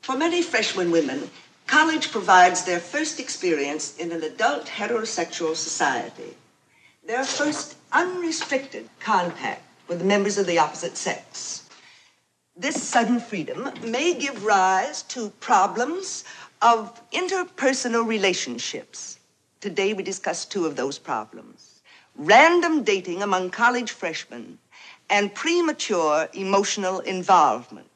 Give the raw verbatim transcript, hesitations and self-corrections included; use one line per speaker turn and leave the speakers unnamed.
For many freshman women, college provides their first experience in an adult heterosexual society. Their first unrestricted contact with the members of the opposite sex. This sudden freedom may give rise to problems of interpersonal relationships. Today we discuss two of those problems: random dating among college freshmen and premature emotional involvement.